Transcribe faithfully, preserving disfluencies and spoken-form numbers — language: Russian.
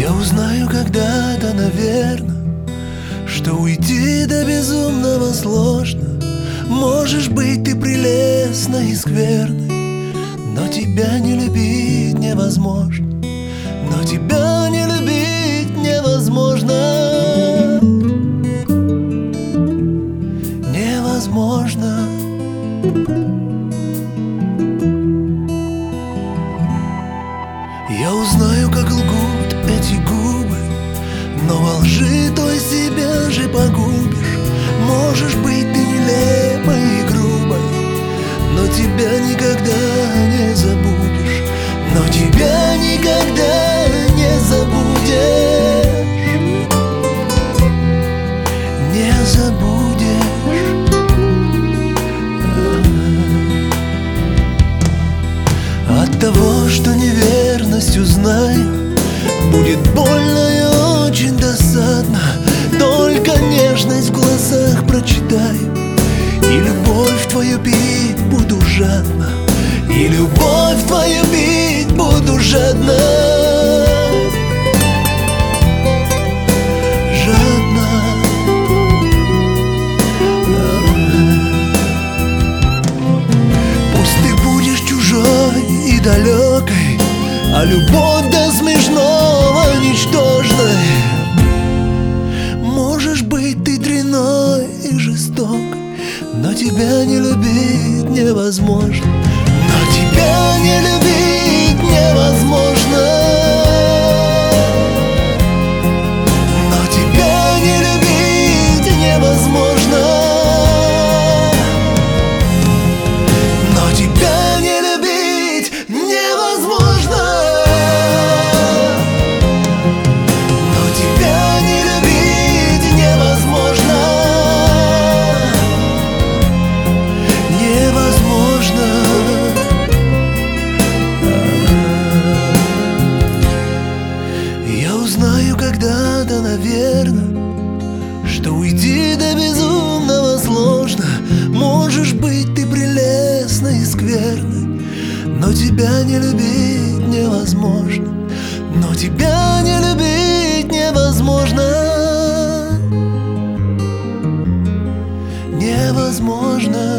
Я узнаю когда-то, наверное, что уйти до безумного сложно. Можешь быть ты прелестной и скверной, но тебя не любить невозможно. Но тебя не любить невозможно. Невозможно. Я узнаю, как лгут эти губы, но во лжи той себя же погубишь. Можешь быть ты нелепой и грубой, но тебя никогда не забудешь. Но тебя никогда не забудешь. Не забудешь. От того, что неверность узнаю, будет больно и очень досадно. Только нежность в глазах прочитаю, и любовь твою пить буду жадно. И любовь твою пить буду жадно. Жадно. Пусть ты будешь чужой и далекой, а любовь до смешного ничтожной. Можешь быть ты дрянной и жестокой, но тебя не любить невозможно. Но тебя не любить невозможно. Но тебя не любить невозможно. Но тебя не любить невозможно. Но тебя не любить невозможно. Невозможно. Я узнаю когда-то, наверное, что уйти до безумного сложно. Можешь быть ты прелестной и скверной, но тебя не любить невозможно. Но тебя не любить невозможно. Невозможно.